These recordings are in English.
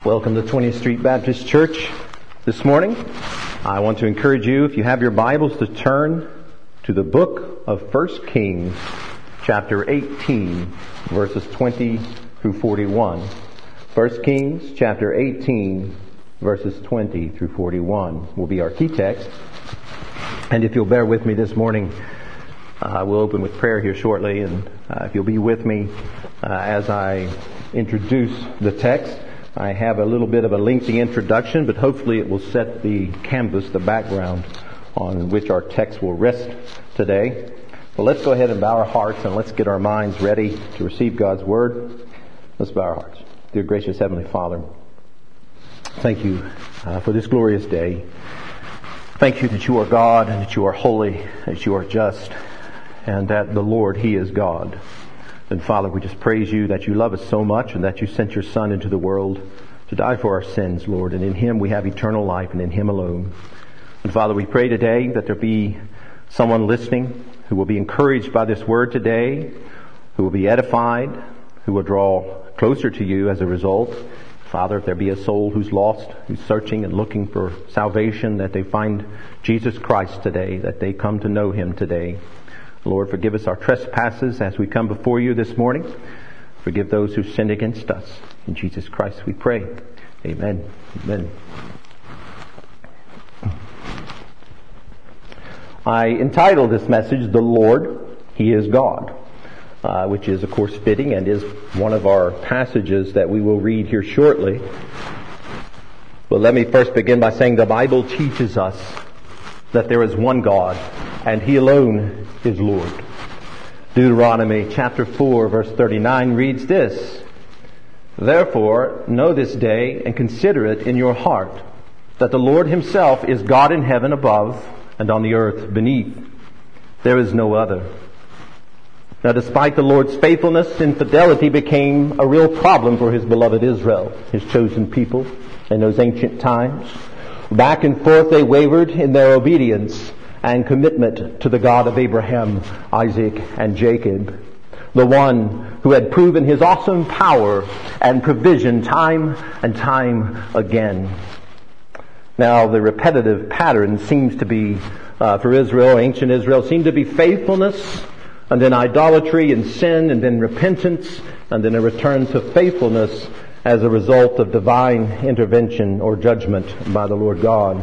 Welcome to 20th Street Baptist Church this morning. I want to encourage you, if you have your Bibles, to turn to the book of 1 Kings, chapter 18, verses 20 through 41. 1 Kings, chapter 18, verses 20 through 41 will be our key text. And if you'll bear with me this morning, we'll open with prayer here shortly, and if you'll be with me as I introduce the text. I have a little bit of a lengthy introduction, but hopefully it will set the canvas, the background on which our text will rest today. Well, let's go ahead and bow our hearts and let's get our minds ready to receive God's Word. Let's bow our hearts. Dear gracious Heavenly Father, thank you for this glorious day. Thank you that you are God and that you are holy, that you are just, and that the Lord, He is God. And Father, we just praise you that you love us so much and that you sent your Son into the world to die for our sins, Lord. And in Him we have eternal life, and in Him alone. And Father, we pray today that there be someone listening who will be encouraged by this word today, who will be edified, who will draw closer to you as a result. Father, if there be a soul who's lost, who's searching and looking for salvation, that they find Jesus Christ today, that they come to know Him today. Lord, forgive us our trespasses as we come before you this morning. Forgive those who sinned against us. In Jesus Christ we pray. Amen. Amen. I entitled this message, "The Lord, He is God," which is, of course, fitting and is one of our passages that we will read here shortly. But let me first begin by saying the Bible teaches us that there is one God, and He alone is Lord. Deuteronomy chapter 4 verse 39 reads this: "Therefore know this day and consider it in your heart, that the Lord Himself is God in heaven above and on the earth beneath. There is no other." Now, despite the Lord's faithfulness, infidelity became a real problem for His beloved Israel, His chosen people in those ancient times. Back and forth they wavered in their obedience and commitment to the God of Abraham, Isaac, and Jacob, the one who had proven His awesome power and provision time and time again. Now, the repetitive pattern seems to be, for Israel, ancient Israel, seemed to be faithfulness, and then idolatry and sin, and then repentance, and then a return to faithfulness as a result of divine intervention or judgment by the Lord God.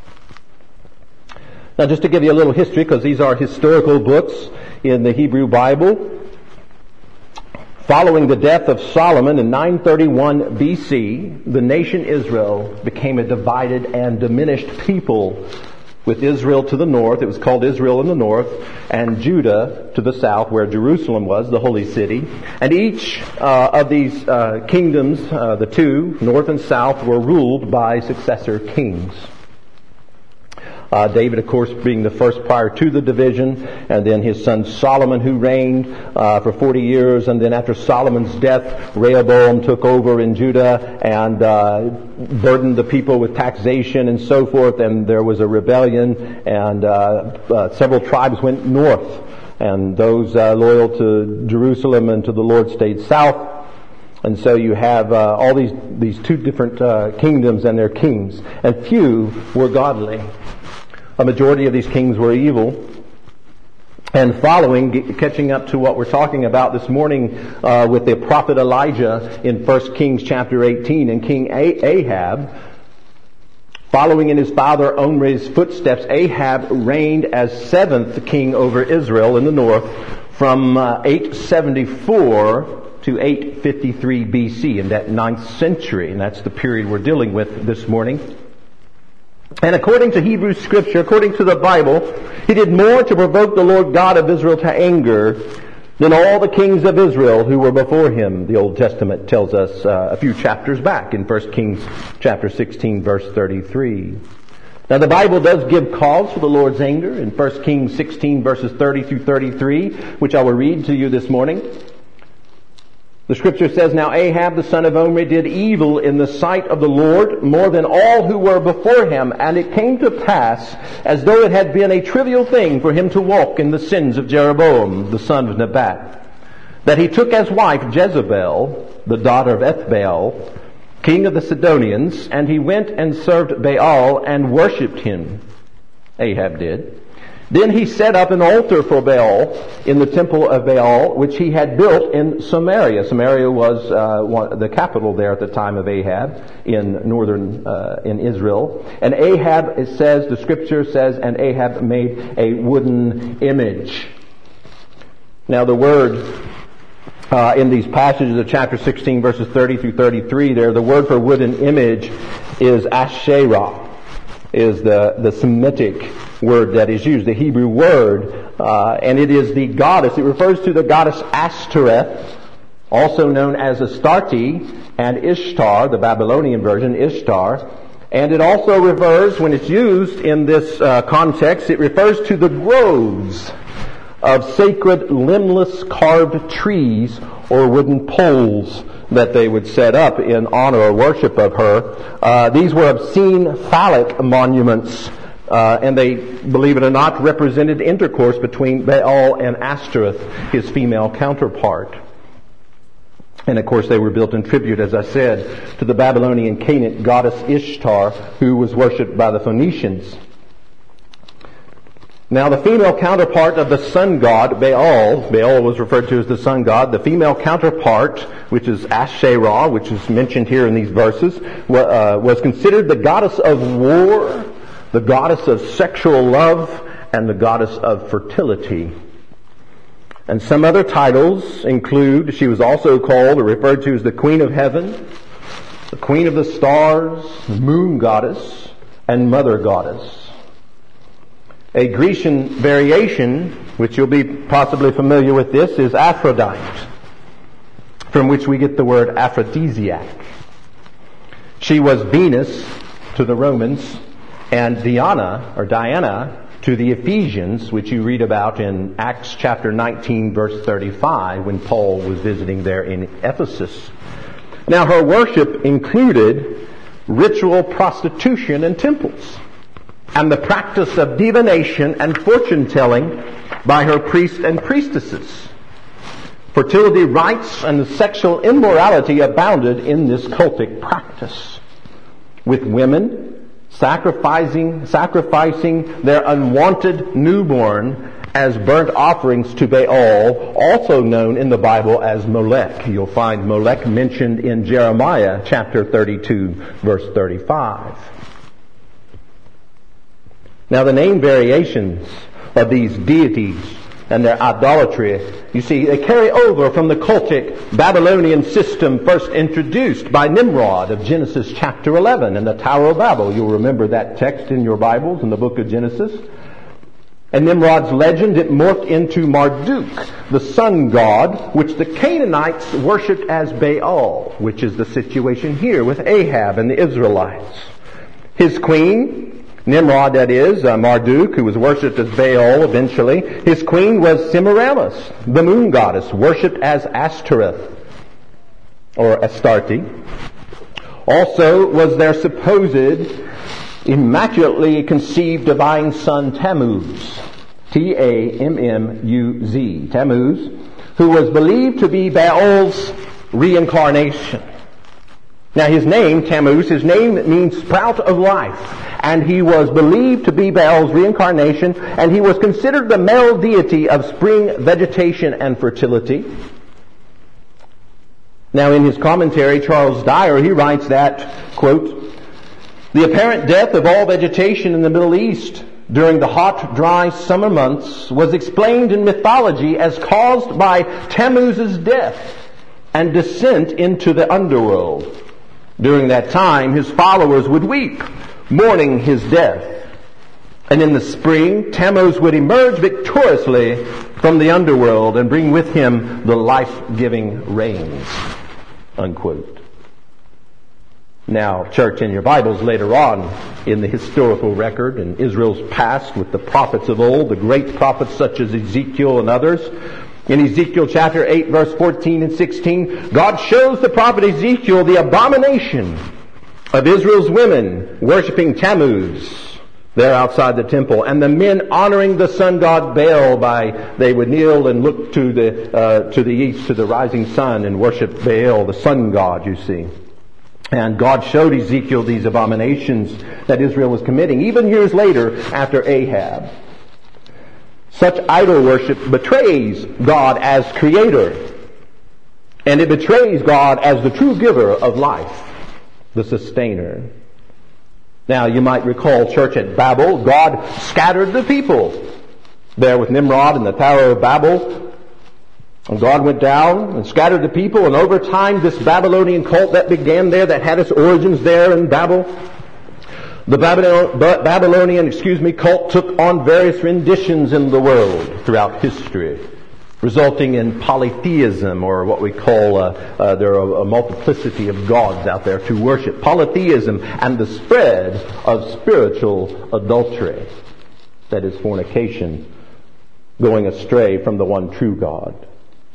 Now, just to give you a little history, because these are historical books in the Hebrew Bible. Following the death of Solomon in 931 BC, the nation Israel became a divided and diminished people, with Israel to the north. It was called Israel in the north, and Judah to the south, where Jerusalem was, the holy city. And each of these kingdoms, the two, north and south, were ruled by successor kings. David, of course, being the first prior to the division, and then his son Solomon, who reigned for 40 years, and then after Solomon's death, Rehoboam took over in Judah and burdened the people with taxation and so forth, and there was a rebellion, and several tribes went north, and those loyal to Jerusalem and to the Lord stayed south. And so you have all these two different kingdoms and their kings, and few were godly. A majority of these kings were evil. And catching up to what we're talking about this morning with the prophet Elijah in 1 Kings chapter 18, and King Ahab, following in his father Omri's footsteps, Ahab reigned as seventh king over Israel in the north from 874 to 853 BC, in that 9th century. And that's the period we're dealing with this morning. And according to Hebrew Scripture, according to the Bible, he did more to provoke the Lord God of Israel to anger than all the kings of Israel who were before him, the Old Testament tells us a few chapters back in 1 Kings chapter 16, verse 33. Now, the Bible does give cause for the Lord's anger in 1 Kings 16, verses 30 through 33, which I will read to you this morning. The Scripture says, "Now Ahab the son of Omri did evil in the sight of the Lord more than all who were before him. And it came to pass, as though it had been a trivial thing for him to walk in the sins of Jeroboam the son of Nebat, that he took as wife Jezebel, the daughter of Ethbaal, king of the Sidonians, and he went and served Baal and worshipped him. Ahab did. Then he set up an altar for Baal in the temple of Baal, which he had built in Samaria. Samaria was the capital there at the time of Ahab in northern in Israel. And Ahab, it says, the scripture says, and Ahab made a wooden image. Now the word in these passages of chapter 16, verses 30 through 33, there, the word for wooden image is Asherah, is the Semitic word that is used, the Hebrew word, and it is the goddess. It refers to the goddess Ashtoreth, also known as Astarte, and Ishtar, the Babylonian version, Ishtar. And it also refers, when it's used in this context, it refers to the groves of sacred limbless carved trees or wooden poles that they would set up in honor or worship of her. These were obscene phallic monuments, and they, believe it or not, represented intercourse between Baal and Ashtoreth, his female counterpart. And of course they were built in tribute, as I said, to the Babylonian Canaanite goddess Ishtar, who was worshipped by the Phoenicians. Now the female counterpart of the sun god, Baal was referred to as the sun god. The female counterpart, which is Asherah, which is mentioned here in these verses, was considered the goddess of war, the goddess of sexual love, and the goddess of fertility. And some other titles include, she was also called or referred to as the Queen of Heaven, the Queen of the Stars, Moon Goddess, and Mother Goddess. A Grecian variation, which you'll be possibly familiar with this, is Aphrodite, from which we get the word aphrodisiac. She was Venus to the Romans, and Diana to the Ephesians, which you read about in Acts chapter 19, verse 35, when Paul was visiting there in Ephesus. Now her worship included ritual prostitution in temples, and the practice of divination and fortune-telling by her priests and priestesses. Fertility rites and sexual immorality abounded in this cultic practice, with women sacrificing their unwanted newborn as burnt offerings to Baal, also known in the Bible as Molech. You'll find Molech mentioned in Jeremiah chapter 32, verse 35. Now the name variations of these deities and their idolatry, you see, they carry over from the cultic Babylonian system first introduced by Nimrod of Genesis chapter 11 and the Tower of Babel. You'll remember that text in your Bibles in the book of Genesis. And Nimrod's legend, it morphed into Marduk, the sun god, which the Canaanites worshipped as Baal, which is the situation here with Ahab and the Israelites. His queen, Nimrod, that is, Marduk, who was worshipped as Baal eventually. His queen was Semiramis, the moon goddess, worshipped as Ashtoreth, or Astarte. Also was their supposed immaculately conceived divine son Tammuz, Tammuz, Tammuz, who was believed to be Baal's reincarnation. Now his name, Tammuz, his name means sprout of life. And he was believed to be Baal's reincarnation, and he was considered the male deity of spring vegetation and fertility. Now in his commentary, Charles Dyer, he writes that, quote, "The apparent death of all vegetation in the Middle East during the hot, dry summer months was explained in mythology as caused by Tammuz's death and descent into the underworld. During that time, his followers would weep, mourning his death. And in the spring, Tammuz would emerge victoriously from the underworld and bring with him the life-giving rains." Unquote. Now, church, in your Bibles later on in the historical record in Israel's past with the prophets of old, the great prophets such as Ezekiel and others, in Ezekiel chapter 8, verse 14 and 16, God shows the prophet Ezekiel the abomination of Israel's women worshiping Tammuz there outside the temple, and the men honoring the sun god Baal they would kneel and look to the east, to the rising sun, and worship Baal, the sun god, you see. And God showed Ezekiel these abominations that Israel was committing, even years later after Ahab. Such idol worship betrays God as creator. And it betrays God as the true giver of life, the sustainer. Now, you might recall church at Babel. God scattered the people there with Nimrod in the Tower of Babel. And God went down and scattered the people, and over time this Babylonian cult that began there, that had its origins there in Babel, the Babylonian cult took on various renditions in the world throughout history, resulting in polytheism, or what we call, there are a multiplicity of gods out there to worship. Polytheism and the spread of spiritual adultery, that is fornication, going astray from the one true God.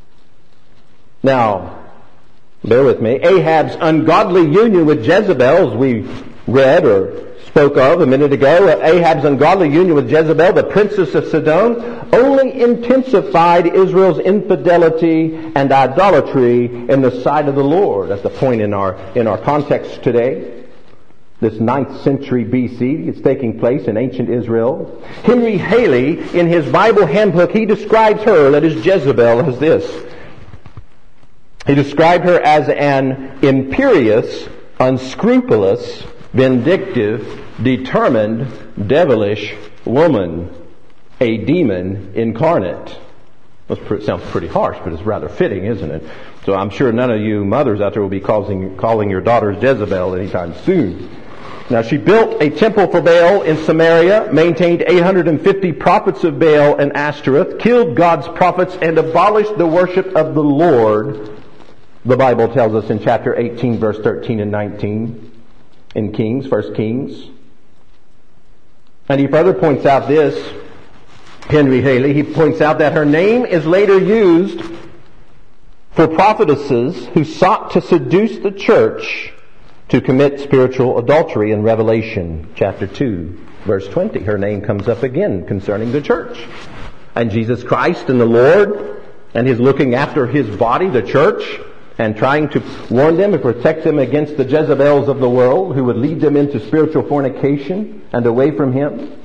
Now, bear with me, Ahab's ungodly union with Jezebel, as we read or spoke of a minute ago, Ahab's ungodly union with Jezebel, the princess of Sodom, only intensified Israel's infidelity and idolatry in the sight of the Lord. That's the point in our context today. This 9th century BC, it's taking place in ancient Israel. Henry Haley, in his Bible handbook, he describes her, that is Jezebel, as this. He described her as an imperious, unscrupulous, vindictive, determined, devilish woman, a demon incarnate. That sounds pretty harsh, but it's rather fitting, isn't it? So I'm sure none of you mothers out there will be calling your daughters Jezebel anytime soon. Now, she built a temple for Baal in Samaria, maintained 850 prophets of Baal and Ashtoreth, killed God's prophets, and abolished the worship of the Lord. The Bible tells us in chapter 18, verse 13 and 19, in Kings, 1 Kings. And he further points out this, Henry Haley, he points out that her name is later used for prophetesses who sought to seduce the church to commit spiritual adultery in Revelation chapter 2, verse 20. Her name comes up again concerning the church. And Jesus Christ and the Lord, and His looking after His body, the church, and trying to warn them and protect them against the Jezebels of the world who would lead them into spiritual fornication and away from Him.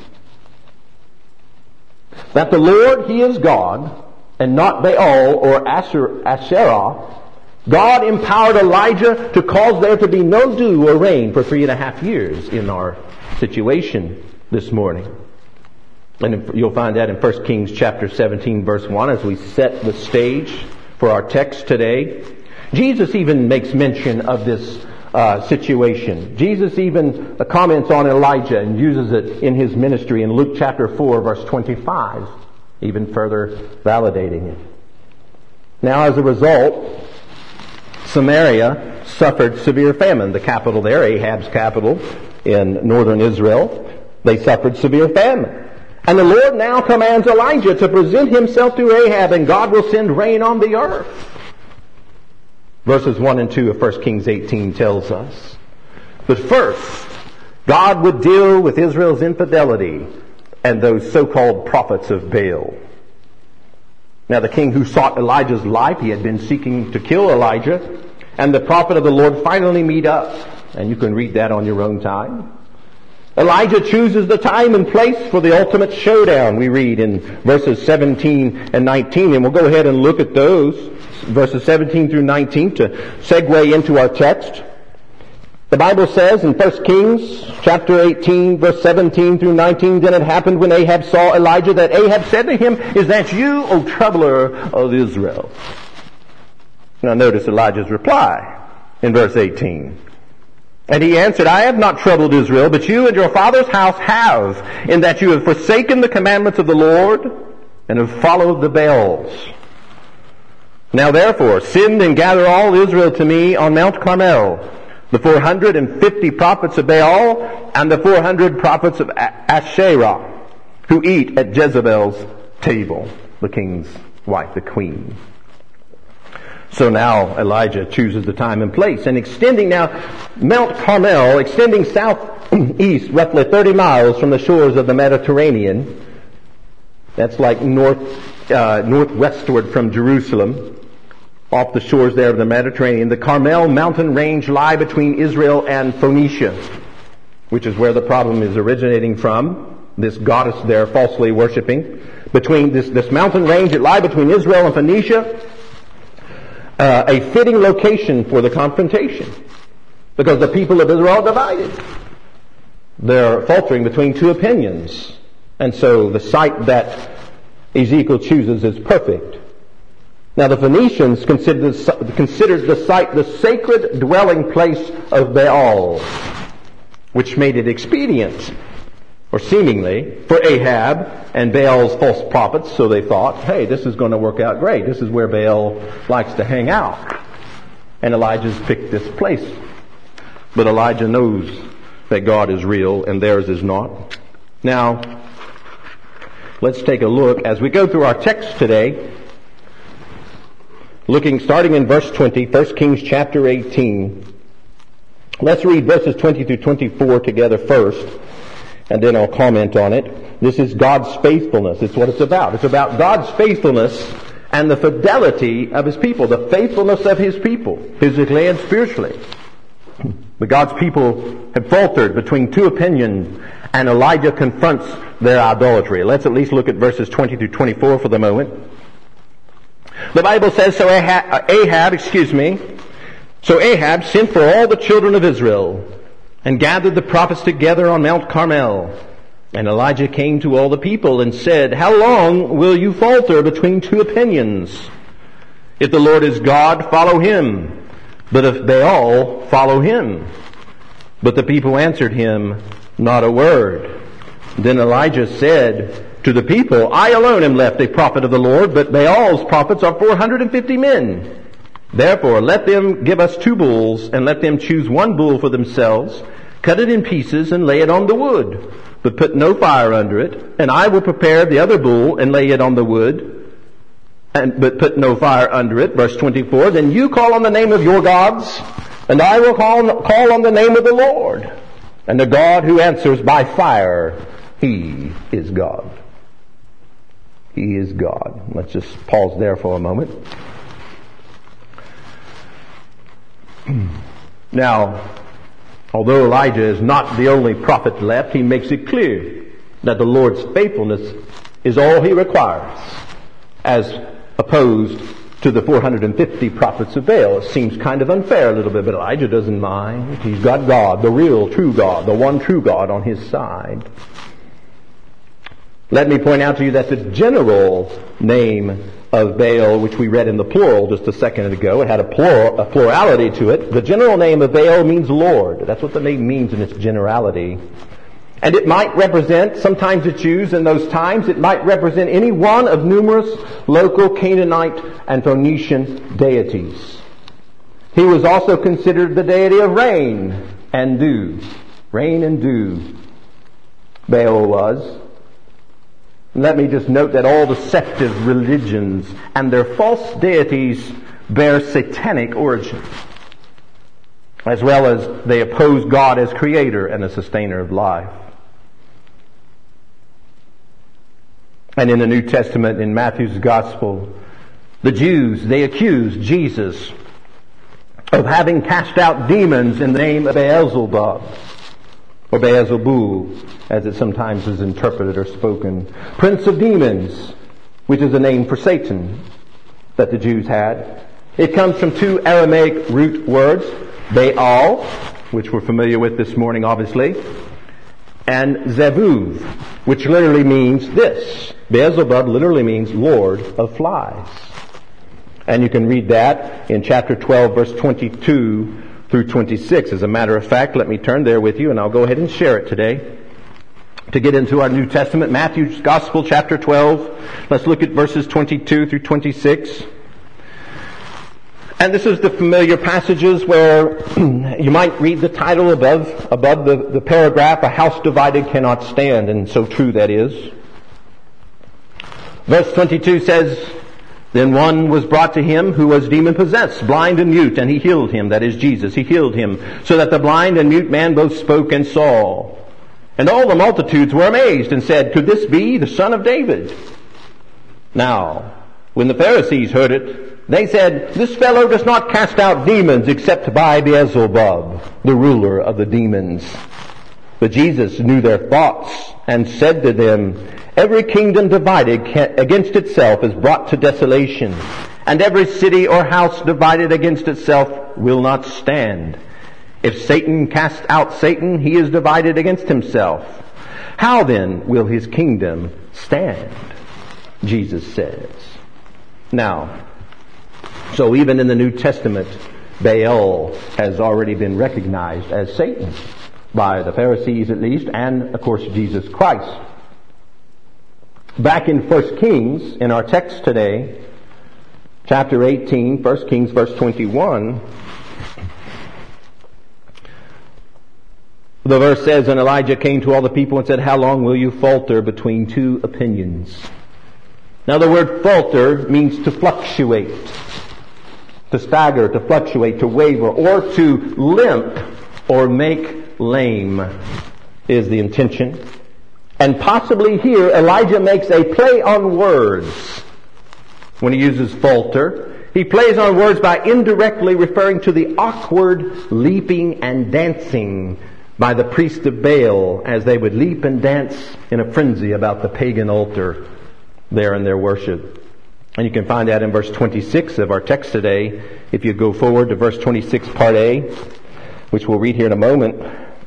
That the Lord, He is God, and not Baal or Asherah. God empowered Elijah to cause there to be no dew or rain for 3.5 years in our situation this morning. And you'll find that in 1 Kings chapter 17, verse 1, as we set the stage for our text today. Jesus even makes mention of this situation. Jesus even comments on Elijah and uses it in His ministry in Luke chapter 4, verse 25, even further validating it. Now, as a result, Samaria suffered severe famine. The capital there, Ahab's capital in northern Israel, they suffered severe famine. And the Lord now commands Elijah to present himself to Ahab, and God will send rain on the earth. Verses 1 and 2 of 1 Kings 18 tells us. But first, God would deal with Israel's infidelity and those so-called prophets of Baal. Now, the king who sought Elijah's life, he had been seeking to kill Elijah, and the prophet of the Lord finally meet up. And you can read that on your own time. Elijah chooses the time and place for the ultimate showdown, we read in verses 17 and 19. And we'll go ahead and look at those, verses 17 through 19, to segue into our text. The Bible says in 1 Kings chapter 18, verse 17 through 19, Then it happened when Ahab saw Elijah that Ahab said to him, Is that you, O troubler of Israel? Now notice Elijah's reply in verse 18. And he answered, I have not troubled Israel, but you and your father's house have, in that you have forsaken the commandments of the Lord and have followed the Baals. Now therefore, send and gather all Israel to me on Mount Carmel, the 450 prophets of Baal and the 400 prophets of Asherah, who eat at Jezebel's table, the king's wife, the queen. So now Elijah chooses the time and place, and extending now Mount Carmel, extending southeast roughly 30 miles from the shores of the Mediterranean. That's like northwestward from Jerusalem. off the shores there of the Mediterranean. The Carmel mountain range lie between Israel and Phoenicia, which is where the problem is originating from. This goddess there falsely worshiping. Between this mountain range, it lie between Israel and Phoenicia. A fitting location for the confrontation, because the people of Israel are divided. They're faltering between two opinions. And so the site that Ezekiel chooses is perfect. Now the Phoenicians considered the site the sacred dwelling place of Baal, which made it expedient, or seemingly, for Ahab and Baal's false prophets. So they thought, hey, this is going to work out great. This is where Baal likes to hang out. And Elijah's picked this place. But Elijah knows that God is real and theirs is not. Now, let's take a look as we go through our text today. Starting in verse 20, 1 Kings chapter 18. Let's read verses 20 through 24 together first, and then I'll comment on it. This is God's faithfulness. It's what it's about. It's about God's faithfulness and the fidelity of His people, the faithfulness of His people, physically and spiritually. But God's people have faltered between two opinions, and Elijah confronts their idolatry. Let's at least look at verses 20 through 24 for the moment. The Bible says, So Ahab sent for all the children of Israel and gathered the prophets together on Mount Carmel. And Elijah came to all the people and said, How long will you falter between two opinions? If the Lord is God, follow Him. But if Baal, follow him. But the people answered him not a word. Then Elijah said to the people, I alone am left a prophet of the Lord, but Baal's prophets are 450 men. Therefore let them give us 2 bulls, and let them choose 1 bull for themselves, cut it in pieces, and lay it on the wood, but put no fire under it. And I will prepare the other bull, and lay it on the wood, but put no fire under it. Verse 24, Then you call on the name of your gods, and I will call on the name of the Lord. And the God who answers by fire, He is God. He is God. Let's just pause there for a moment. Now, although Elijah is not the only prophet left, he makes it clear that the Lord's faithfulness is all He requires, as opposed to the 450 prophets of Baal. It seems kind of unfair a little bit, but Elijah doesn't mind. He's got God, the real, true God, the one true God on his side. Let me point out to you that the general name of Baal, which we read in the plural just a second ago, it had a plurality to it. The general name of Baal means Lord. That's what the name means in its generality. And it might represent, sometimes it's used in those times, it might represent any one of numerous local Canaanite and Phoenician deities. He was also considered the deity of rain and dew. Rain and dew, Baal was. Let me just note that all deceptive religions and their false deities bear satanic origin, as well as they oppose God as creator and the sustainer of life. And in the New Testament, in Matthew's Gospel, the Jews, they accused Jesus of having cast out demons in the name of Beelzebub, or Beelzebul, as it sometimes is interpreted or spoken. Prince of demons, which is a name for Satan that the Jews had. It comes from 2 Aramaic root words, Baal, which we're familiar with this morning obviously, and Zevuv, which literally means this. Beelzebub literally means Lord of Flies. And you can read that in chapter 12, verse 22 through 26. As a matter of fact, let me turn there with you, and I'll go ahead and share it today. To get into our New Testament, Matthew's Gospel, chapter 12. Let's look at verses 22 through 26. And this is the familiar passages where you might read the title above the paragraph, A House Divided Cannot Stand, and so true that is. Verse 22 says, Then one was brought to him who was demon-possessed, blind and mute, and he healed him, that is Jesus. He healed him, so that the blind and mute man both spoke and saw. And all the multitudes were amazed and said, Could this be the Son of David? Now, when the Pharisees heard it, They said, "This fellow does not cast out demons except by Beelzebub, the ruler of the demons." But Jesus knew their thoughts and said to them, "Every kingdom divided against itself is brought to desolation, and every city or house divided against itself will not stand. If Satan cast out Satan, he is divided against himself. How then will his kingdom stand?" Jesus says. Now, so even in the New Testament, Baal has already been recognized as Satan, by the Pharisees at least, and of course Jesus Christ. Back in 1 Kings, in our text today, chapter 18, 1 Kings verse 21, the verse says, "And Elijah came to all the people and said, 'How long will you falter between two opinions?'" Now the word falter means to fluctuate, to stagger, to fluctuate, to waver, or to limp or make lame is the intention. And possibly here Elijah makes a play on words when he uses falter. He plays on words by indirectly referring to the awkward leaping and dancing by the priest of Baal as they would leap and dance in a frenzy about the pagan altar there in their worship. And you can find that in verse 26 of our text today. If you go forward to verse 26, part A, which we'll read here in a moment.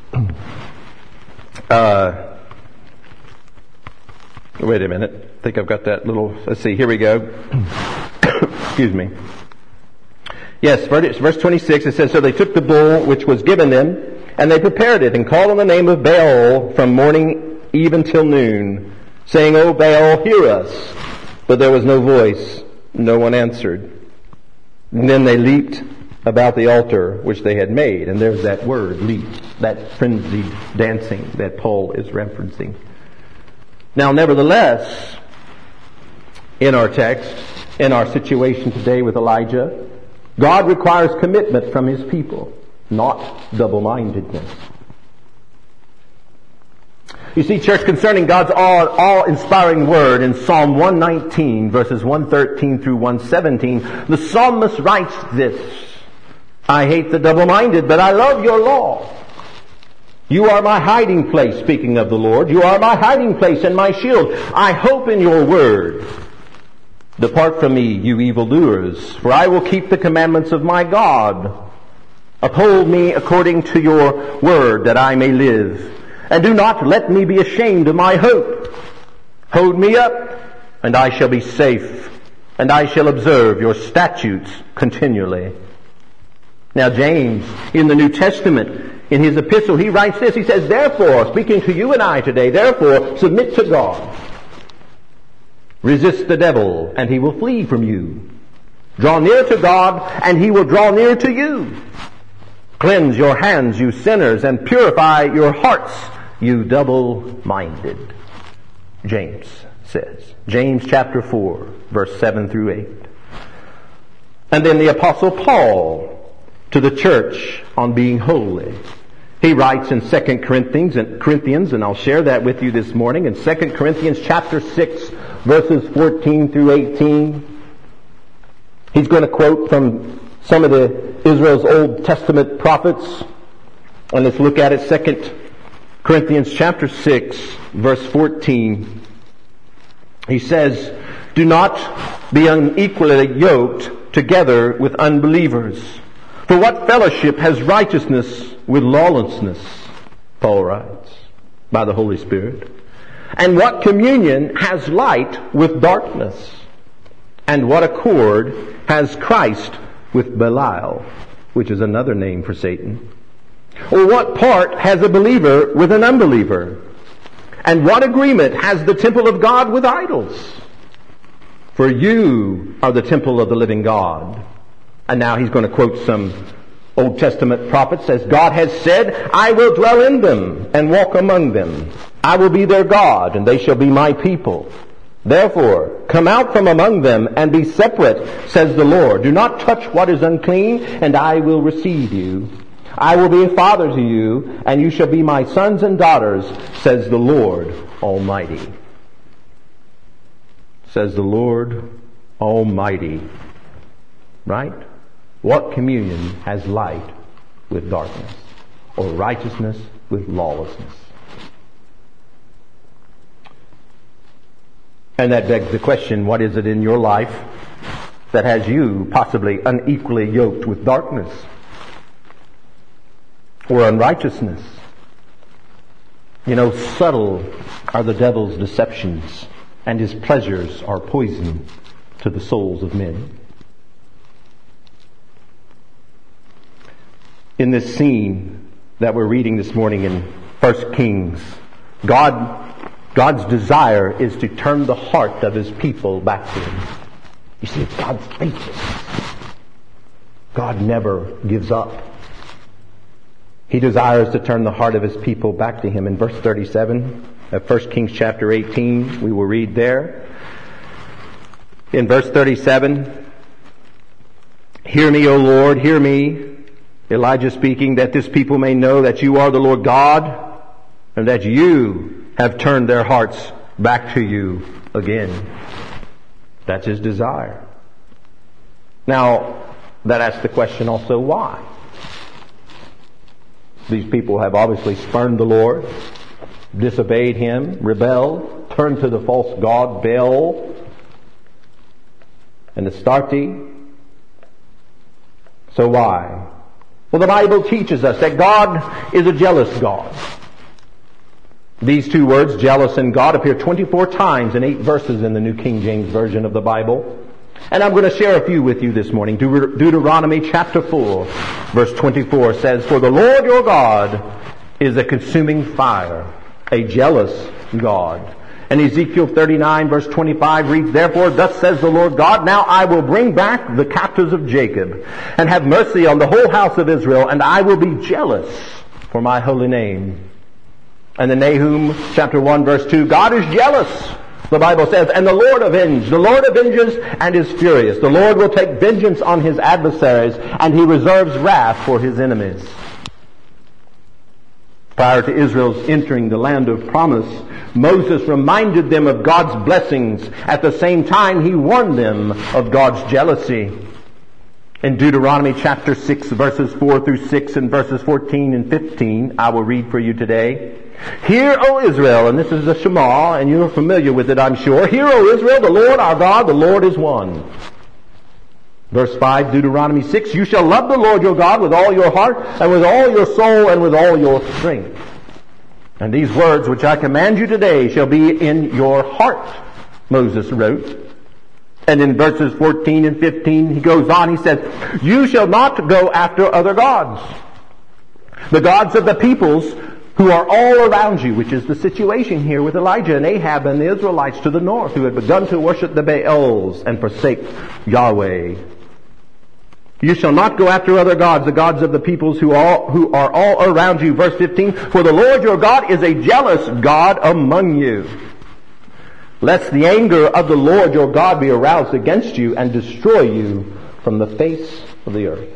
Wait a minute. I think I've got that little... Let's see. Here we go. Excuse me. Yes, verse 26, it says, "So they took the bull which was given them, and they prepared it, and called on the name of Baal from morning even till noon, saying, 'O Baal, hear us.' But there was no voice. No one answered. And then they leaped about the altar which they had made." And there's that word, leap, that frenzied dancing that Paul is referencing. Now, nevertheless, in our text, in our situation today with Elijah, God requires commitment from His people, not double-mindedness. You see, church, concerning God's all-inspiring word in Psalm 119, verses 113 through 117, the psalmist writes this: "I hate the double-minded, but I love your law. You are my hiding place," speaking of the Lord. "You are my hiding place and my shield. I hope in your word. Depart from me, you evildoers, for I will keep the commandments of my God. Uphold me according to your word, that I may live. And do not let me be ashamed of my hope. Hold me up, and I shall be safe, and I shall observe your statutes continually." Now James, in the New Testament, in his epistle, he writes this. He says, "Therefore," speaking to you and I today, "therefore submit to God. Resist the devil, and he will flee from you. Draw near to God, and he will draw near to you. Cleanse your hands, you sinners, and purify your hearts, you double-minded." James says. James chapter 4, verse 7 through 8. And then the Apostle Paul to the church on being holy. He writes in 2 Corinthians, and I'll share that with you this morning, in 2 Corinthians chapter 6, verses 14 through 18. He's going to quote from some of Israel's Old Testament prophets. And let's look at it. 2 Corinthians chapter 6, verse 14. He says, "Do not be unequally yoked together with unbelievers. For what fellowship has righteousness with lawlessness?" Paul writes, by the Holy Spirit. "And what communion has light with darkness? And what accord has Christ with Belial?" Which is another name for Satan. "Or what part has a believer with an unbeliever? And what agreement has the temple of God with idols? For you are the temple of the living God." And now he's going to quote some Old Testament prophets, as God has said, "I will dwell in them and walk among them. I will be their God, and they shall be my people. Therefore, come out from among them and be separate, says the Lord. Do not touch what is unclean, and I will receive you. I will be a father to you, and you shall be my sons and daughters, says the Lord Almighty." Says the Lord Almighty. right? What communion has light with darkness, or righteousness with lawlessness? And that begs the question, what is it in your life that has you possibly unequally yoked with darkness or unrighteousness? You know, subtle are the devil's deceptions, and his pleasures are poison to the souls of men. In this scene that we're reading this morning in 1 Kings, God's desire is to turn the heart of His people back to Him. You see, it's God's faithfulness. God never gives up. He desires to turn the heart of His people back to Him. In verse 37 of 1 Kings chapter 18, we will read there. In verse 37, "Hear me, O Lord, hear me," Elijah speaking, "that this people may know that you are the Lord God, and that you have turned their hearts back to you again." That's His desire. Now, that asks the question also, why? These people have obviously spurned the Lord, disobeyed Him, rebelled, turned to the false god Baal and Astarte. So why? Well, the Bible teaches us that God is a jealous God. These two words, jealous and God, appear 24 times in 8 verses in the New King James Version of the Bible. And I'm going to share a few with you this morning. Deuteronomy chapter 4, verse 24 says, "For the Lord your God is a consuming fire, a jealous God." And Ezekiel 39, verse 25 reads, "Therefore thus says the Lord God, now I will bring back the captives of Jacob, and have mercy on the whole house of Israel, and I will be jealous for my holy name." And in Nahum chapter 1, verse 2, God is jealous, the Bible says, "and the Lord avenges." The Lord avenges and is furious. The Lord will take vengeance on His adversaries, and He reserves wrath for His enemies. Prior to Israel's entering the land of promise, Moses reminded them of God's blessings. At the same time, he warned them of God's jealousy. In Deuteronomy chapter 6, verses 4 through 6 and verses 14 and 15, I will read for you today. "Hear, O Israel," and this is the Shema, and you're familiar with it, I'm sure. "Hear, O Israel, the Lord our God, the Lord is one." Verse 5, Deuteronomy 6, "You shall love the Lord your God with all your heart, and with all your soul, and with all your strength. And these words which I command you today shall be in your heart," Moses wrote. And in verses 14 and 15, he goes on, he says, "You shall not go after other gods, the gods of the peoples who are all around you," which is the situation here with Elijah and Ahab and the Israelites to the north, who had begun to worship the Baals and forsake Yahweh. "You shall not go after other gods, the gods of the peoples who are all around you." Verse 15, "For the Lord your God is a jealous God among you, lest the anger of the Lord your God be aroused against you and destroy you from the face of the earth."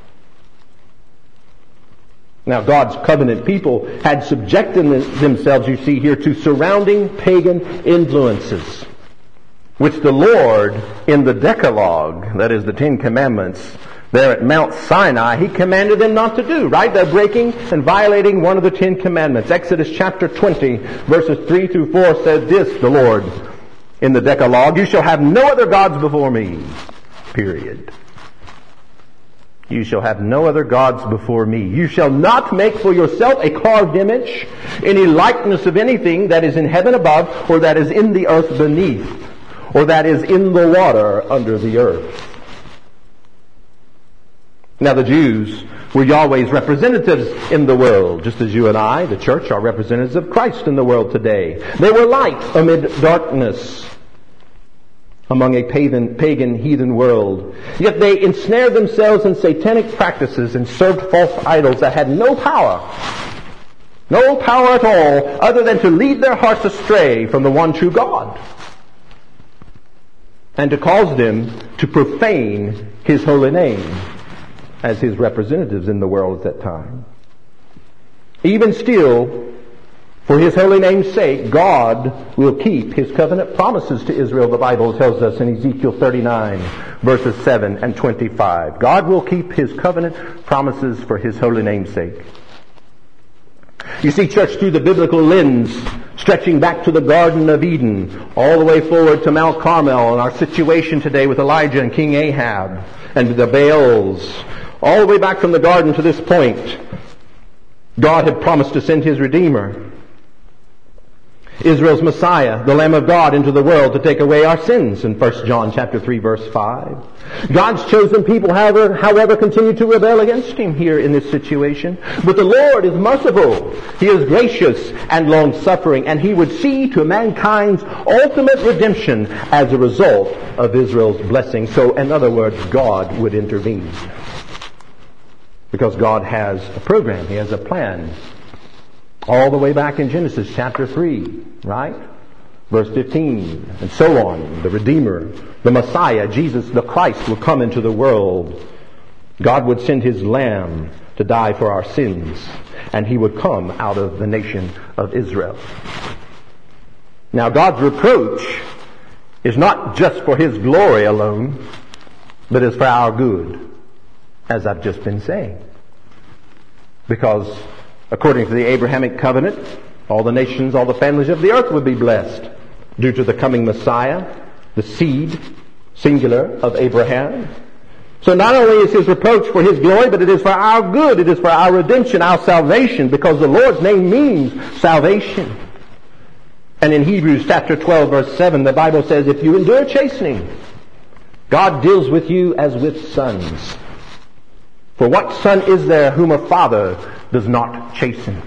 Now, God's covenant people had subjected themselves, you see here, to surrounding pagan influences, which the Lord, in the Decalogue, that is the 10 Commandments, there at Mount Sinai, He commanded them not to do, right? They're breaking and violating one of the 10 Commandments. Exodus chapter 20, verses 3 through 4 says this, the Lord, in the Decalogue, "You shall have no other gods before me." Period. "You shall have no other gods before me. You shall not make for yourself a carved image, any likeness of anything that is in heaven above, or that is in the earth beneath, or that is in the water under the earth." Now the Jews were Yahweh's representatives in the world, just as you and I, the church, are representatives of Christ in the world today. They were light amid darkness among a pagan heathen world. Yet they ensnared themselves in satanic practices and served false idols that had no power at all, other than to lead their hearts astray from the one true God, and to cause them to profane His holy name as His representatives in the world at that time. Even still, For His holy name's sake, God will keep His covenant promises to Israel, the Bible tells us in Ezekiel 39, verses 7 and 25. God will keep His covenant promises for His holy name's sake. You see, church, through the biblical lens, stretching back to the Garden of Eden, all the way forward to Mount Carmel and our situation today with Elijah and King Ahab and the Baals, all the way back from the garden to this point, God had promised to send His Redeemer, Israel's Messiah, the Lamb of God, into the world to take away our sins in 1 John chapter 3, verse 5. God's chosen people, however, continue to rebel against Him here in this situation. But the Lord is merciful. He is gracious and long-suffering, and He would see to mankind's ultimate redemption as a result of Israel's blessing. So, in other words, God would intervene. Because God has a program. He has a plan. All the way back in Genesis chapter 3, right? Verse 15, and so on. The Redeemer, the Messiah, Jesus the Christ will come into the world. God would send His Lamb to die for our sins, and He would come out of the nation of Israel. Now, God's reproach is not just for His glory alone, but is for our good, as I've just been saying. Because according to the Abrahamic covenant, all the nations, all the families of the earth would be blessed due to the coming Messiah, the seed, singular, of Abraham. So not only is His reproach for His glory, but it is for our good. It is for our redemption, our salvation, because the Lord's name means salvation. And in Hebrews chapter 12, verse 7, the Bible says, if you endure chastening, God deals with you as with sons. For what son is there whom a father does not chasten?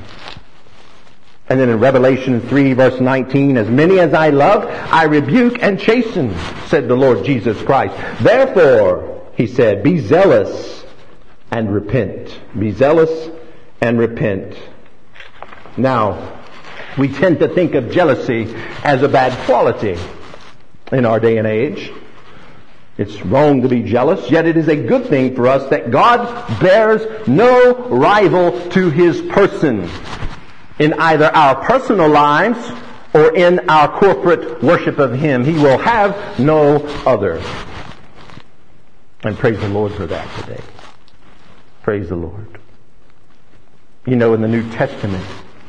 And then in Revelation 3 verse 19, as many as I love, I rebuke and chasten, said the Lord Jesus Christ. Therefore, He said, be zealous and repent. Be zealous and repent. Now, we tend to think of jealousy as a bad quality in our day and age. It's wrong to be jealous, yet it is a good thing for us that God bears no rival to His person in either our personal lives or in our corporate worship of Him. He will have no other. And praise the Lord for that today. Praise the Lord. You know, in the New Testament,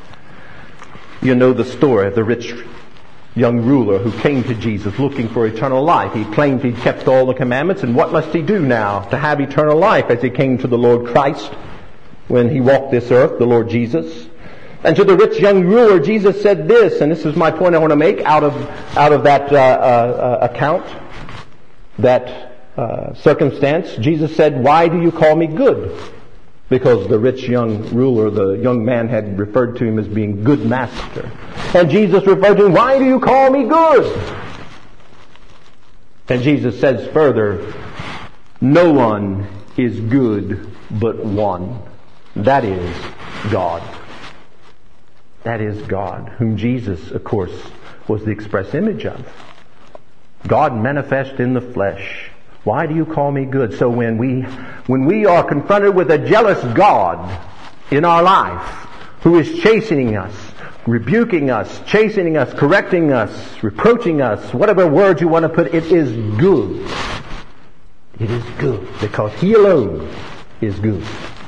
you know the story of the rich young ruler who came to Jesus looking for eternal life. He claimed he kept all the commandments, and what must he do now to have eternal life as he came to the Lord Christ when He walked this earth, the Lord Jesus? And to the rich young ruler, Jesus said this, and this is my point I want to make out of that account, that circumstance. Jesus said, why do you call me good? Because the rich young ruler, the young man, had referred to him as being good master. And Jesus referred to him, why do you call me good? And Jesus says further, no one is good but one. That is God. That is God, whom Jesus, of course, was the express image of. God manifest in the flesh. Why do you call me good? So when we are confronted with a jealous God in our life, who is chastening us, rebuking us, chastening us, correcting us, reproaching us, whatever word you want to put, it is good. It is good because He alone is good.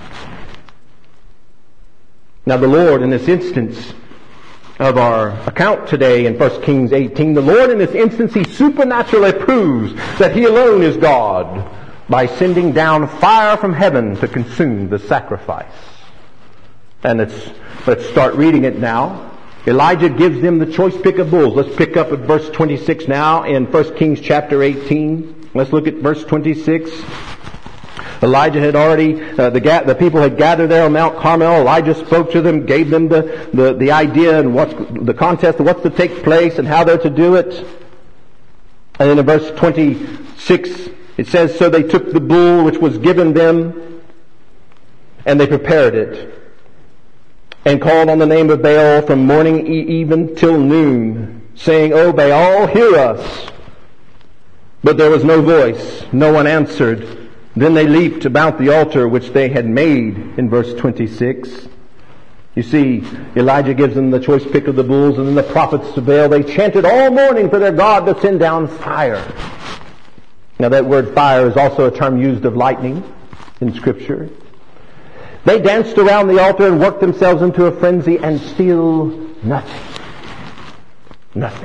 Now the Lord in this instance of our account today in 1 Kings 18, the Lord in this instance, He supernaturally proves that He alone is God by sending down fire from heaven to consume the sacrifice. And let's start reading it now. Elijah gives them the choice pick of bulls. Let's pick up at verse 26 now in 1 Kings chapter 18. Let's look at verse 26. Elijah had already, the people had gathered there on Mount Carmel. Elijah spoke to them, gave them the idea and what's the contest of what's to take place and how they're to do it. And then in verse 26, it says, so they took the bull which was given them, and they prepared it, and called on the name of Baal from morning even till noon, saying, O Baal, hear us. But there was no voice, no one answered. Then they leaped about the altar which they had made, in verse 26. You see, Elijah gives them the choice pick of the bulls, and then the prophets of Baal, they chanted all morning for their God to send down fire. Now that word fire is also a term used of lightning in Scripture. They danced around the altar and worked themselves into a frenzy, and still nothing. Nothing.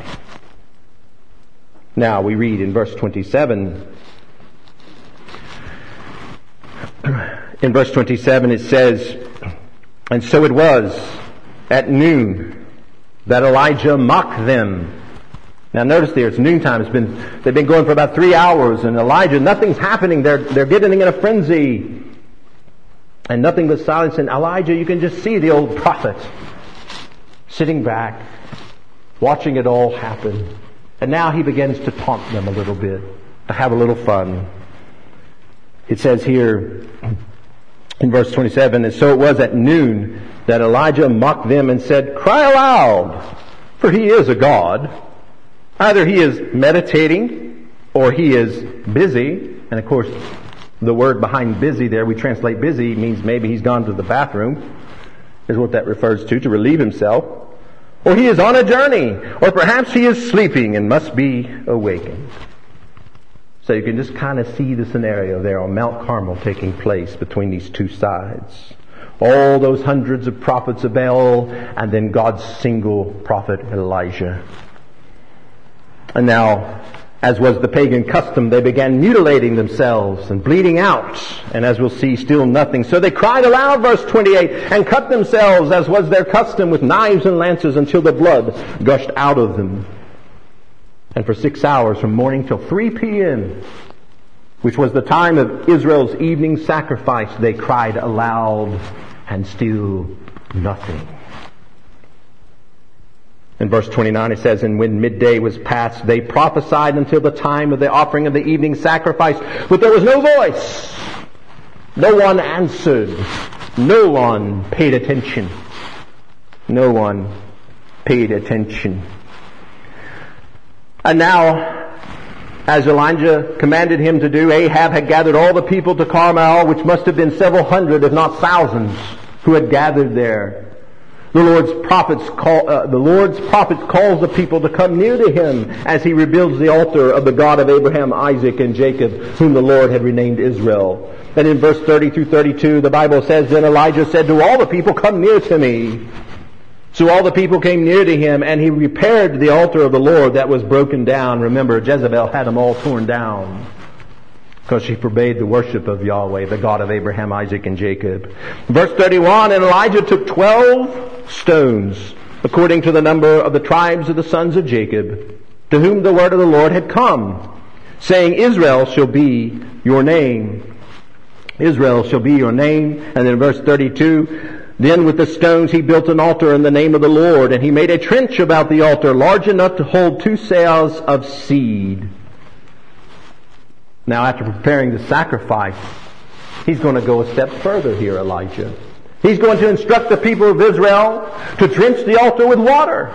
Now we read in verse 27. In verse 27 it says, "And so it was at noon that Elijah mocked them." Now notice there, it's noontime. They've been going for about 3 hours, and Elijah, nothing's happening. They're getting in a frenzy. And nothing but silence. And Elijah, you can just see the old prophet sitting back, watching it all happen. And now he begins to taunt them a little bit, to have a little fun. It says here in verse 27, "And so it was at noon that Elijah mocked them and said, 'Cry aloud, for he is a god. Either he is meditating or he is busy.'" And of course, the word behind busy there, we translate busy, means maybe he's gone to the bathroom, is what that refers to relieve himself. "Or he is on a journey, or perhaps he is sleeping and must be awakened." So you can just kind of see the scenario there on Mount Carmel taking place between these two sides. All those hundreds of prophets of Baal, and then God's single prophet Elijah. And now, as was the pagan custom, they began mutilating themselves and bleeding out. And as we'll see, still nothing. So they cried aloud, verse 28, and cut themselves, as was their custom, with knives and lances until the blood gushed out of them. And for 6 hours, from morning till 3 p.m., which was the time of Israel's evening sacrifice, they cried aloud, and still nothing. In verse 29 it says, "And when midday was past, they prophesied until the time of the offering of the evening sacrifice, but there was no voice. No one answered. No one paid attention." No one paid attention. And now, as Elijah commanded him to do, Ahab had gathered all the people to Carmel, which must have been several hundred, if not thousands, who had gathered there. The Lord's prophet calls the people to come near to him as he rebuilds the altar of the God of Abraham, Isaac, and Jacob, whom the Lord had renamed Israel. And in verse 30 through 32, the Bible says, "Then Elijah said to all the people, 'Come near to me.' So all the people came near to him, and he repaired the altar of the Lord that was broken down." Remember, Jezebel had them all torn down because she forbade the worship of Yahweh, the God of Abraham, Isaac, and Jacob. Verse 31, "And Elijah took 12 stones, according to the number of the tribes of the sons of Jacob, to whom the word of the Lord had come, saying, 'Israel shall be your name.'" Israel shall be your name. And then verse 32, "Then with the stones he built an altar in the name of the Lord, and he made a trench about the altar large enough to hold 2 seahs of seed." Now after preparing the sacrifice, he's going to go a step further here, Elijah. He's going to instruct the people of Israel to drench the altar with water.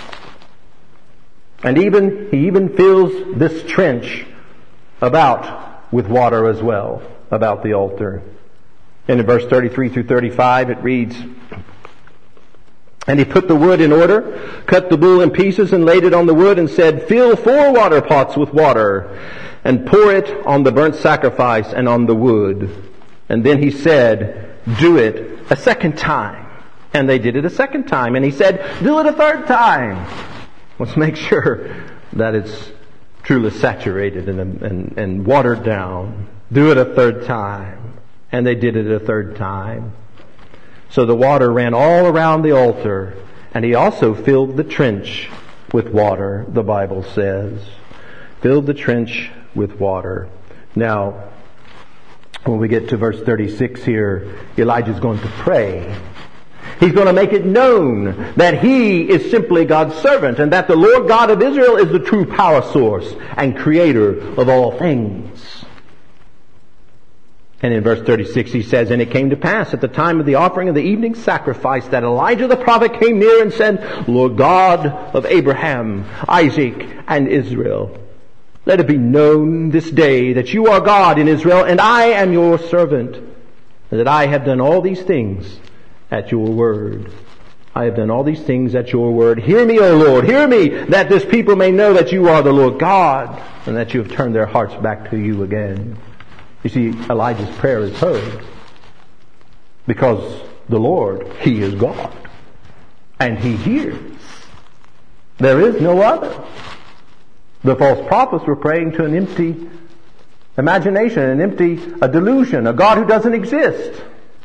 And he even fills this trench with water as well, about the altar. And in verse 33 through 35 it reads, "And he put the wood in order, cut the bull in pieces, and laid it on the wood, and said, 'Fill 4 water pots with water, and pour it on the burnt sacrifice and on the wood.' And then he said, 'Do it a second time.' And they did it a second time. And he said, 'Do it a third time.'" Let's make sure that it's truly saturated and watered down. "Do it a third time." And they did it a third time. So the water ran all around the altar, and he also filled the trench with water, the Bible says. Filled the trench with water. Now, when we get to verse 36 here, Elijah's going to pray. He's going to make it known that he is simply God's servant, and that the Lord God of Israel is the true power source and creator of all things. And in verse 36 he says, "And it came to pass at the time of the offering of the evening sacrifice that Elijah the prophet came near and said, 'Lord God of Abraham, Isaac, and Israel, let it be known this day that you are God in Israel, and I am your servant, and that I have done all these things at your word. I have done all these things at your word. Hear me, O Lord, hear me, that this people may know that you are the Lord God, and that you have turned their hearts back to you again. You see, Elijah's prayer is heard because the Lord, He is God, and He hears. There is no other. The false prophets were praying to an empty imagination, a delusion, a God who doesn't exist,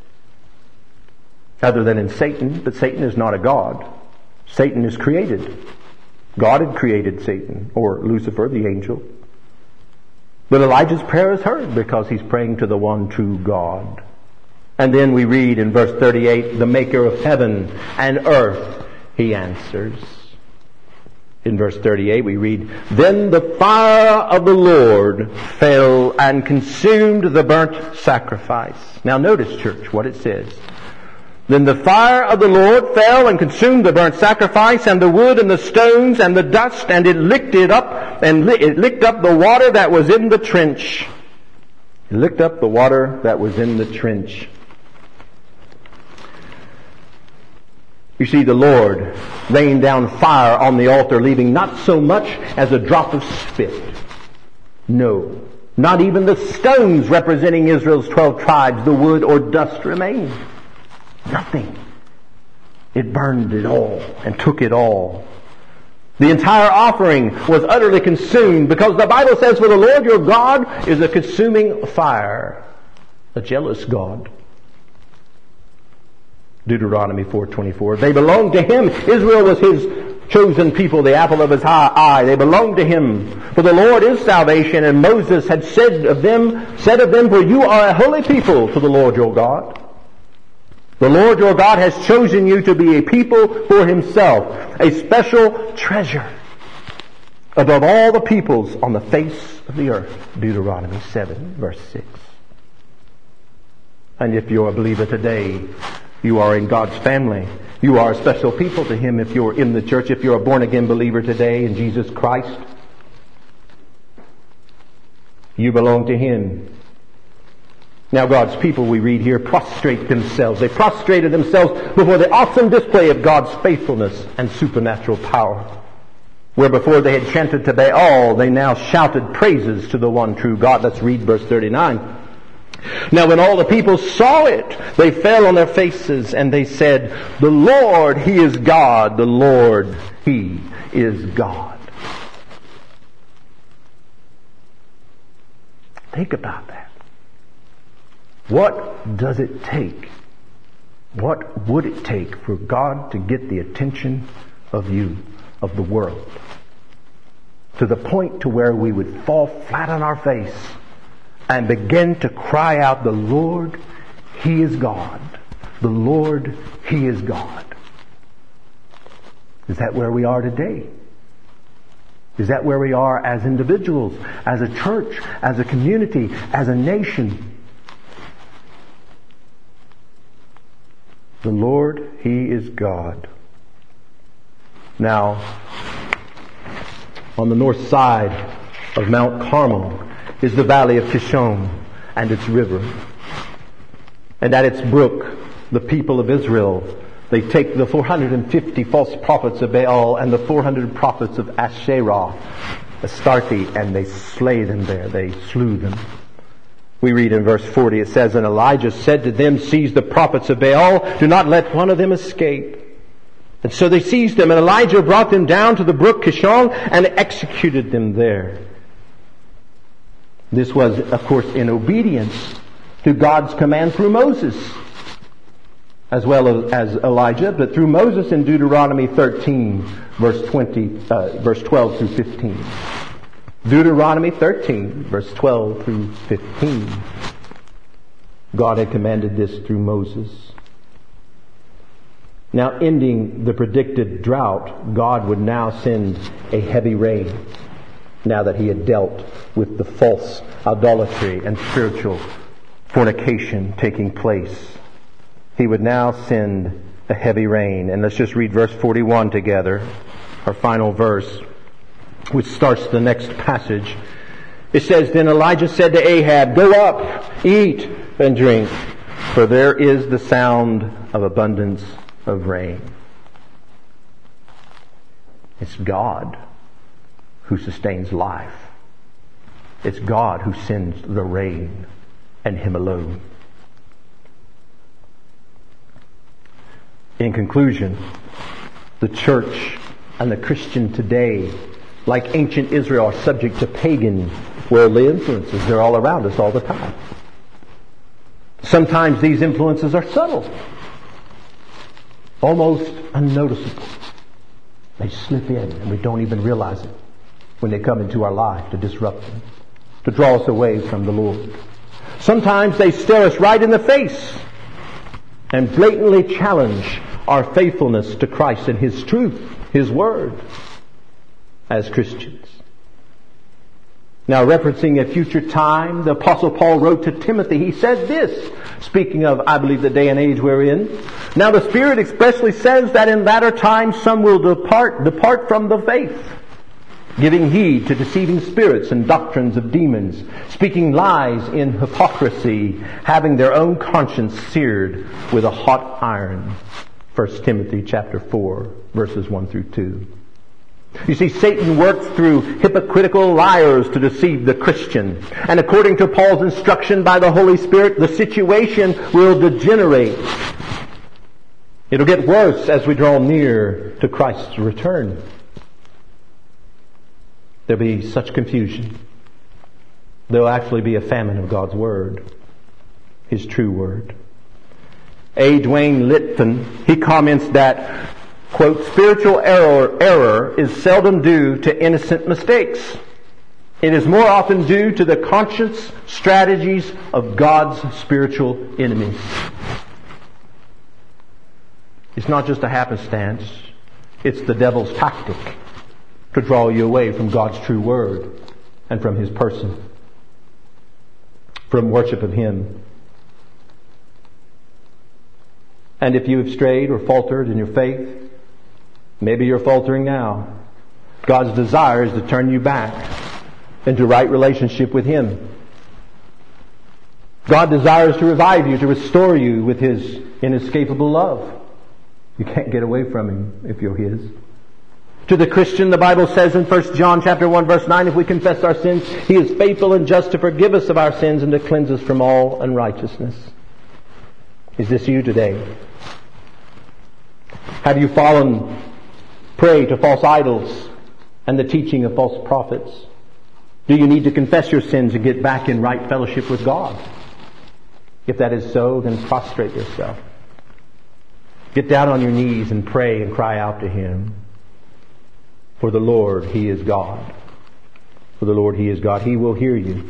other than in Satan. But Satan is not a God. Satan is created. God had created Satan, or Lucifer, the angel. But Elijah's prayer is heard because he's praying to the one true God. And then we read in verse 38, the maker of heaven and earth, He answers. In verse 38 we read, then the fire of the Lord fell and consumed the burnt sacrifice. Now notice, church, what it says. Then the fire of the Lord fell and consumed the burnt sacrifice and the wood and the stones and the dust, and it licked it up, and it licked up the water that was in the trench. It licked up the water that was in the trench. You see, the Lord rained down fire on the altar, leaving not so much as a drop of spit. No, not even the stones representing Israel's 12 tribes, the wood or dust remained. Nothing. It burned it all and took it all. The entire offering was utterly consumed, because the Bible says, for the Lord your God is a consuming fire, a jealous God. Deuteronomy 4:24. They belonged to Him. Israel was His chosen people, the apple of His eye. They belonged to Him. For the Lord is salvation, and Moses had said of them, for you are a holy people to the Lord your God. The Lord your God has chosen you to be a people for Himself, a special treasure above all the peoples on the face of the earth. Deuteronomy 7, verse 6. And if you're a believer today, you are in God's family. You are a special people to Him if you're in the church, if you're a born-again believer today in Jesus Christ. You belong to Him. Now God's people, we read here, prostrate themselves. They prostrated themselves before the awesome display of God's faithfulness and supernatural power. Where before they had chanted to Baal, they now shouted praises to the one true God. Let's read verse 39. Now when all the people saw it, they fell on their faces and they said, the Lord, He is God. The Lord, He is God. Think about that. What does it take? What would it take for God to get the attention of you, of the world, to the point to where we would fall flat on our face and begin to cry out, the Lord, He is God. The Lord, He is God. Is that where we are today? Is that where we are as individuals, as a church, as a community, as a nation? The Lord, He is God. Now, on the north side of Mount Carmel is the valley of Kishon and its river. And at its brook, the people of Israel, they take the 450 false prophets of Baal and the 400 prophets of Asherah, Astarte, and they slay them there. They slew them. We read in verse 40, it says, and Elijah said to them, seize the prophets of Baal, do not let one of them escape. And so they seized them, and Elijah brought them down to the brook Kishon and executed them there. This was, of course, in obedience to God's command through Moses, as well as Elijah, but through Moses in Deuteronomy 13, verse 12 through 15. Deuteronomy 13, verse 12 through 15. God had commanded this through Moses. Now, ending the predicted drought, God would now send a heavy rain, now that He had dealt with the false idolatry and spiritual fornication taking place. He would now send a heavy rain. And let's just read verse 41 together, our final verse, which starts the next passage. It says, then Elijah said to Ahab, go up, eat and drink, For there is the sound of abundance of rain. It's God who sustains life. It's God who sends the rain, and Him alone. In conclusion, the church and the Christian today, like ancient Israel, are subject to pagan worldly influences. They're all around us all the time. Sometimes these influences are subtle, almost unnoticeable. They slip in and we don't even realize it when they come into our life to disrupt them, to draw us away from the Lord. Sometimes they stare us right in the face and blatantly challenge our faithfulness to Christ and His truth, His Word, as Christians. Now, referencing a future time, the Apostle Paul wrote to Timothy. He said this, speaking of, I believe, the day and age we're in. Now, the Spirit expressly says that in latter times some will depart from the faith, giving heed to deceiving spirits and doctrines of demons, speaking lies in hypocrisy, having their own conscience seared with a hot iron. 1 Timothy chapter 4, verses 1 through 2. You see, Satan works through hypocritical liars to deceive the Christian. And according to Paul's instruction by the Holy Spirit, the situation will degenerate. It'll get worse as we draw near to Christ's return. There'll be such confusion. There'll actually be a famine of God's Word, His true Word. A. Dwayne Litton, he comments that, quote, spiritual error is seldom due to innocent mistakes. It is more often due to the conscious strategies of God's spiritual enemies. It's not just a happenstance. It's the devil's tactic to draw you away from God's true Word and from His person, from worship of Him. And if you have strayed or faltered in your faith, maybe you're faltering now, God's desire is to turn you back into right relationship with Him. God desires to revive you, to restore you with His inescapable love. You can't get away from Him if you're His. To the Christian, the Bible says in 1 John chapter 1 verse 9, if we confess our sins, He is faithful and just to forgive us of our sins and to cleanse us from all unrighteousness. Is this you today? Have you fallen prey to false idols and the teaching of false prophets? Do you need to confess your sins and get back in right fellowship with God? If that is so, then prostrate yourself. Get down on your knees and pray and cry out to Him. For the Lord, He is God. For the Lord, He is God. He will hear you.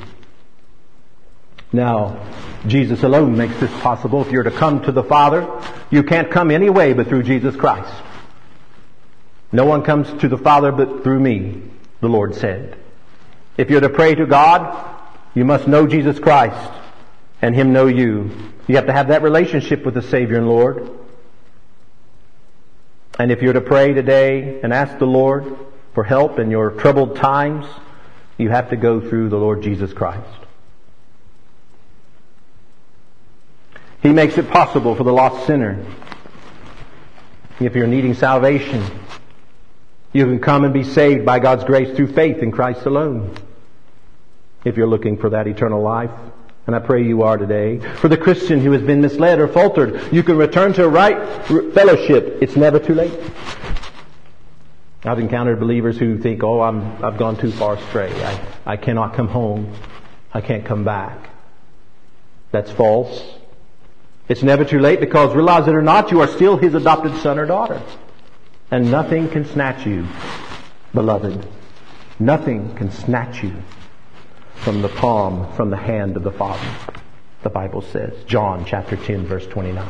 Now, Jesus alone makes this possible. If you're to come to the Father, you can't come any way but through Jesus Christ. No one comes to the Father but through me, the Lord said. If you're to pray to God, you must know Jesus Christ and Him know you. You have to have that relationship with the Savior and Lord. And if you're to pray today and ask the Lord for help in your troubled times, you have to go through the Lord Jesus Christ. He makes it possible for the lost sinner. If you're needing salvation, you can come and be saved by God's grace through faith in Christ alone. If you're looking for that eternal life, and I pray you are today. For the Christian who has been misled or faltered, you can return to right fellowship. It's never too late. I've encountered believers who think, I've gone too far astray. I cannot come home. I can't come back. That's false. It's never too late, because realize it or not, you are still His adopted son or daughter. And nothing can snatch you, beloved. Nothing can snatch you from the hand of the Father. The Bible says. John chapter 10 verse 29.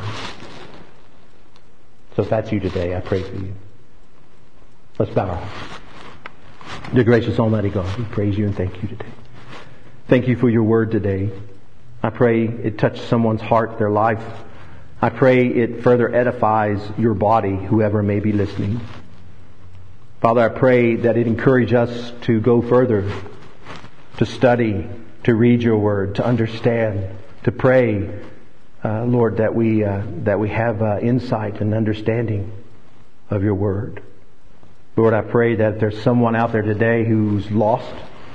So if that's you today, I pray for you. Let's bow our heads. Dear gracious Almighty God, we praise You and thank You today. Thank You for Your Word today. I pray it touches someone's heart, their life. I pray it further edifies Your body, whoever may be listening. Father, I pray that it encourage us to go further, to study, to read Your Word, to understand, to pray, Lord, that we have insight and understanding of your word. Lord, I pray that if there's someone out there today who's lost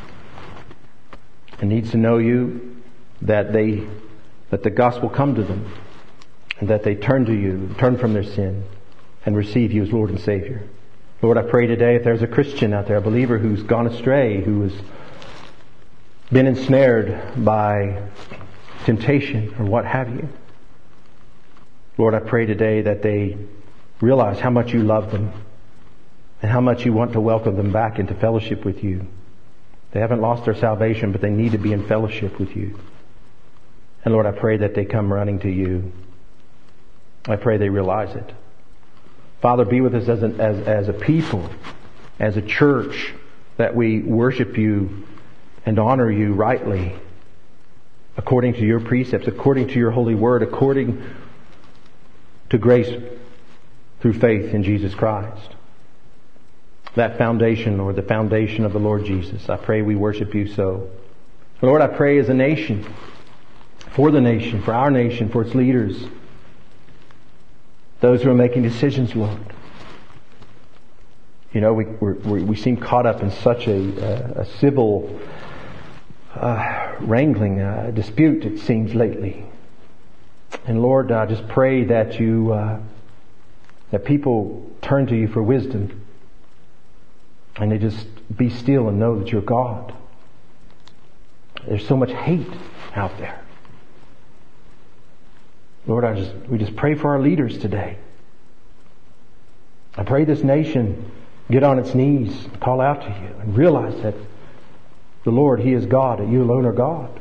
and needs to know you, that the gospel come to them, and that they turn to you, turn from their sin, and receive you as Lord and Savior. Lord, I pray today if there's a Christian out there, a believer who's gone astray, who has been ensnared by temptation or what have you, Lord, I pray today that they realize how much you love them and how much you want to welcome them back into fellowship with you. They haven't lost their salvation, but they need to be in fellowship with you. And Lord, I pray that they come running to you. I pray they realize it. Father, be with us as a people, as a church, that we worship you and honor you rightly, according to your precepts, according to your holy word, according to grace through faith in Jesus Christ. That foundation, or the foundation of the Lord Jesus, I pray we worship you so. Lord, I pray as a nation, for the nation, for our nation, for its leaders, those who are making decisions, Lord. You know, we seem caught up in such a civil wrangling dispute, it seems, lately. And Lord, I just pray that that people turn to you for wisdom, and they just be still and know that you're God. There's so much hate out there. Lord, we just pray for our leaders today. I pray this nation get on its knees, call out to you, and realize that the Lord, He is God, and you alone are God.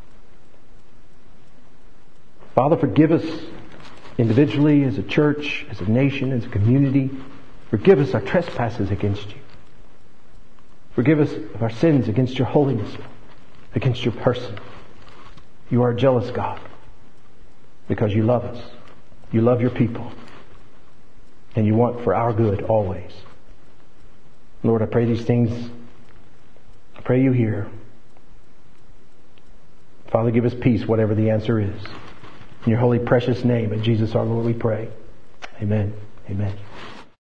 Father, forgive us individually, as a church, as a nation, as a community. Forgive us our trespasses against you. Forgive us of our sins against your holiness, against your person. You are a jealous God, because you love us. You love your people. And you want for our good always. Lord, I pray these things. I pray you hear. Father, give us peace, whatever the answer is. In your holy precious name, in Jesus our Lord we pray. Amen. Amen.